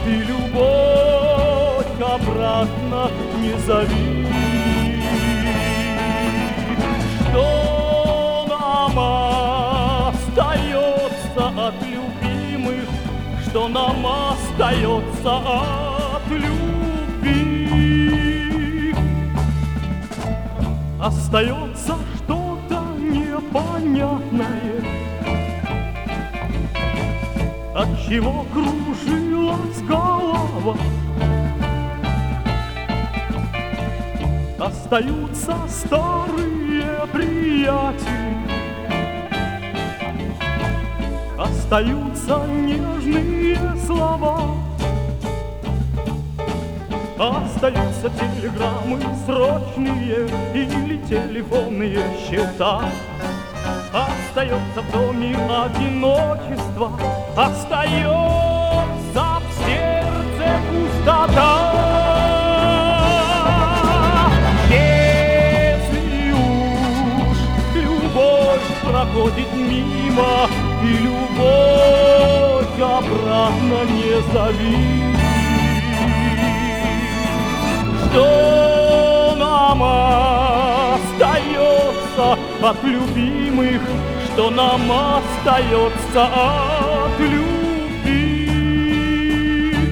и любовь обратно не зови. Что нам остается от любимых, что нам остается от любви? Остается что-то непонятное, от чего кружилась голова. Остаются старые приятели, остаются нежные слова, остаются телеграммы срочные или телефонные счета. Остается в доме одиночество, остается в сердце пустота. Если уж любовь проходит мимо, и любовь обратно не зови. Что нам остается от любимых, что нам остается от любви?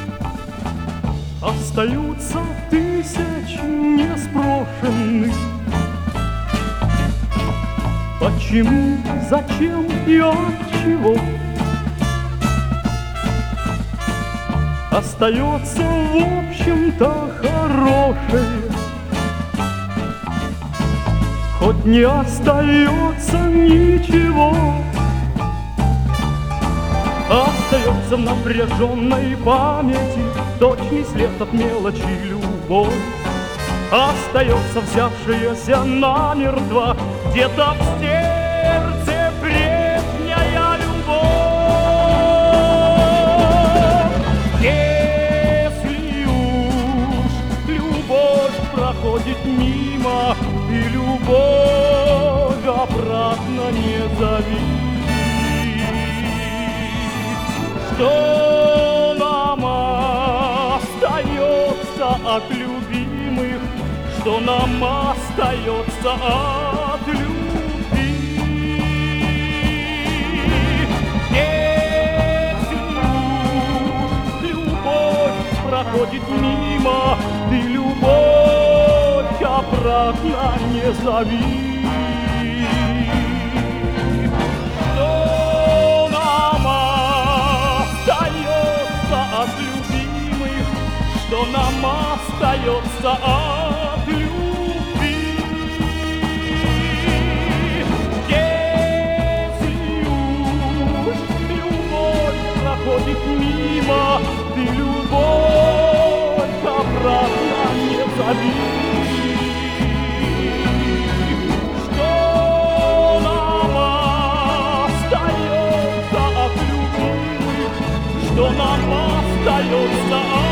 Остаются тысячи неспрошенных. Почему, зачем и от чего? Остается, в общем-то, хорошее, хоть не остается ничего. Остается в напряженной памяти точный след от мелочи любовь. Остается взявшаяся намертво где-то в сердце прежняя любовь. Если уж любовь проходит мимо, и любовь обратно не зови. Что нам остается от любимых, что нам остается от любви? Если уж любовь проходит мимо, ты любовь обратно не зови. Что нам остается от любимых, что нам остается от любви? Если уж любовь проходит мимо, ты любовь обратно не зови. Что нам остается от любимых, что нам остается от